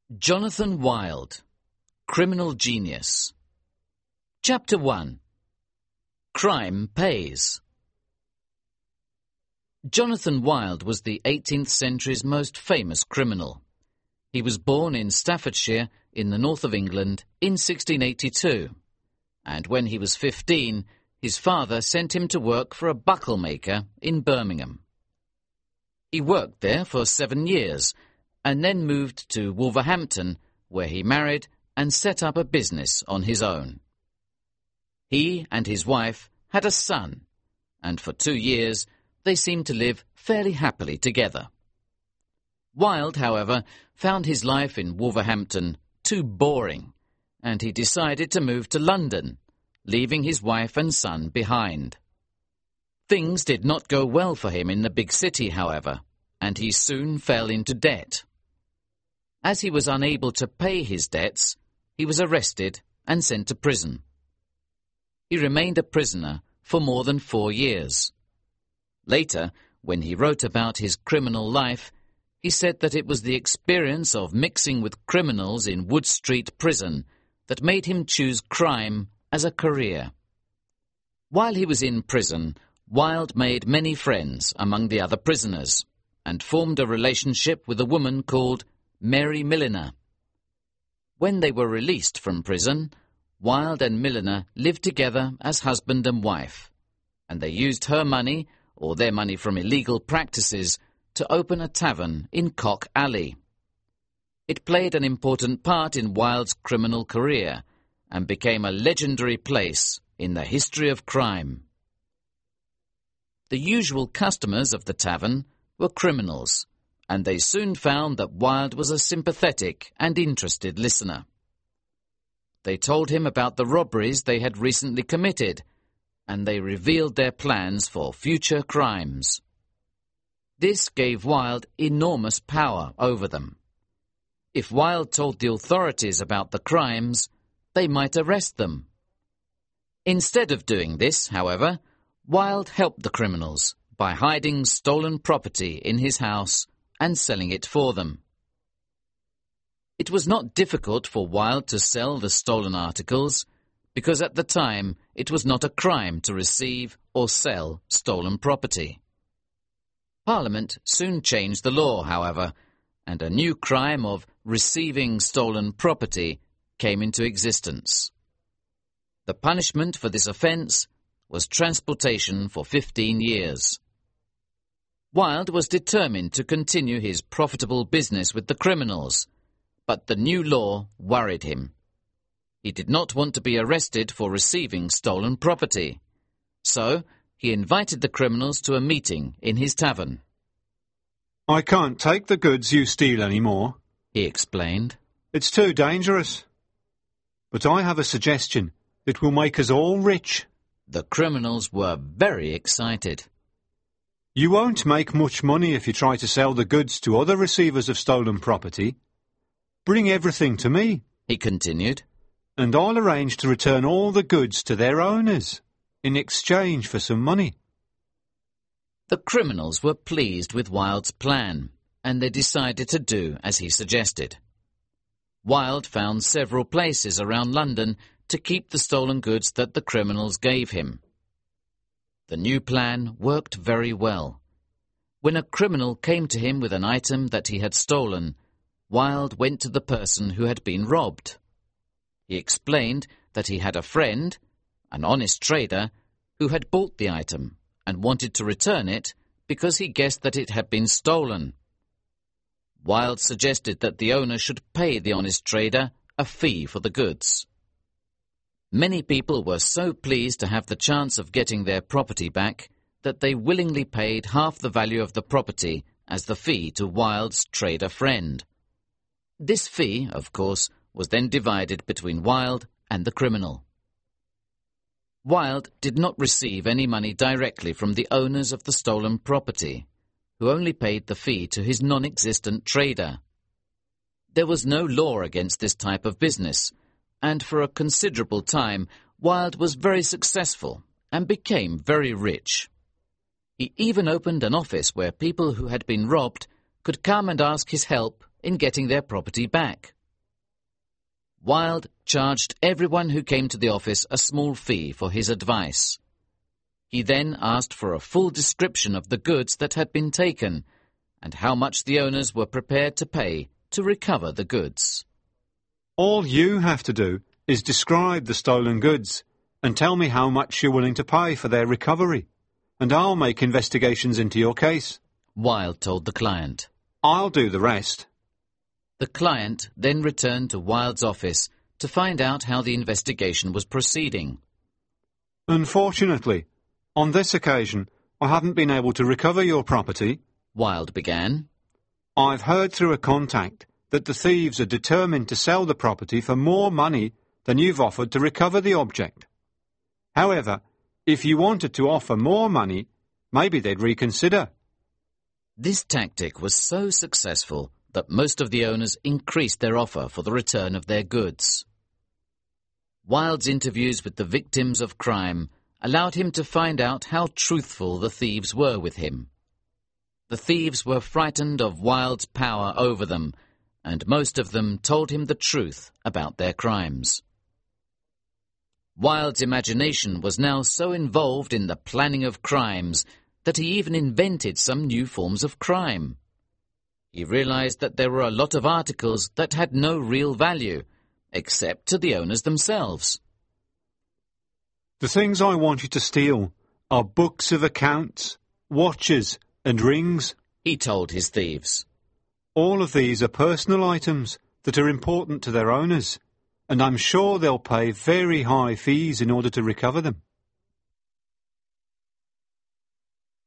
Jonathan Wild, Criminal Genius. Chapter 1. Crime Pays. Jonathan Wild was the 18th century's most famous criminal. He was born in Staffordshire in the north of England in 1682, and when he was 15, his father sent him to work for a buckle maker in Birmingham. He worked there for 7 years, and then moved to Wolverhampton, where he married and set up a business on his own. He and his wife had a son, and for 2 years they seemed to live fairly happily together. Wild, however, found his life in Wolverhampton too boring, and he decided to move to London, leaving his wife and son behind. Things did not go well for him in the big city, however, and he soon fell into debt. As he was unable to pay his debts, he was arrested and sent to prison. He remained a prisoner for more than 4 years. Later, when he wrote about his criminal life, he said that it was the experience of mixing with criminals in Wood Street Prison that made him choose crime as a career. While he was in prison, Wild made many friends among the other prisoners and formed a relationship with a woman called Mary Milliner. When they were released from prison, Wild and Milliner lived together as husband and wife, and they used her money, or their money from illegal practices, to open a tavern in Cock Alley. It played an important part in Wild's criminal career and became a legendary place in the history of crime. The usual customers of the tavern were criminals, and they soon found that Wild was a sympathetic and interested listener. They told him about the robberies they had recently committed, and they revealed their plans for future crimes. This gave Wild enormous power over them. If Wild told the authorities about the crimes, they might arrest them. Instead of doing this, however, Wild helped the criminals by hiding stolen property in his house and selling it for them. It was not difficult for Wild to sell the stolen articles, because at the time it was not a crime to receive or sell stolen property. Parliament soon changed the law, however, and a new crime of receiving stolen property came into existence. The punishment for this offence was transportation for 15 years. Wild was determined to continue his profitable business with the criminals, but the new law worried him. He did not want to be arrested for receiving stolen property, so he invited the criminals to a meeting in his tavern. "I can't take the goods you steal anymore," he explained. "It's too dangerous. But I have a suggestion that will make us all rich." The criminals were very excited. "You won't make much money if you try to sell the goods to other receivers of stolen property. Bring everything to me," he continued, "and I'll arrange to return all the goods to their owners in exchange for some money." The criminals were pleased with Wild's plan, and they decided to do as he suggested. Wild found several places around London to keep the stolen goods that the criminals gave him. The new plan worked very well. When a criminal came to him with an item that he had stolen, Wild went to the person who had been robbed. He explained that he had a friend, an honest trader, who had bought the item and wanted to return it because he guessed that it had been stolen. Wild suggested that the owner should pay the honest trader a fee for the goods. Many people were so pleased to have the chance of getting their property back that they willingly paid half the value of the property as the fee to Wild's trader friend. This fee, of course, was then divided between Wild and the criminal. Wild did not receive any money directly from the owners of the stolen property, who only paid the fee to his non-existent trader. There was no law against this type of business, and for a considerable time Wild was very successful and became very rich. He even opened an office where people who had been robbed could come and ask his help in getting their property back. Wilde charged everyone who came to the office a small fee for his advice. He then asked for a full description of the goods that had been taken and how much the owners were prepared to pay to recover the goods. All you have to do is describe the stolen goods and tell me how much you're willing to pay for their recovery, and I'll make investigations into your case. Wilde told the client. I'll do the rest. The client then returned to Wilde's office to find out how the investigation was proceeding. Unfortunately, on this occasion, I haven't been able to recover your property, Wilde began. I've heard through a contact that the thieves are determined to sell the property for more money than you've offered to recover the object. However, if you wanted to offer more money, maybe they'd reconsider. This tactic was so successful that most of the owners increased their offer for the return of their goods. Wilde's interviews with the victims of crime allowed him to find out how truthful the thieves were with him. The thieves were frightened of Wilde's power over them, and most of them told him the truth about their crimes. Wilde's imagination was now so involved in the planning of crimes that he even invented some new forms of crime. He realized that there were a lot of articles that had no real value, except to the owners themselves. The things I want you to steal are books of accounts, watches, and rings, he told his thieves. All of these are personal items that are important to their owners, and I'm sure they'll pay very high fees in order to recover them.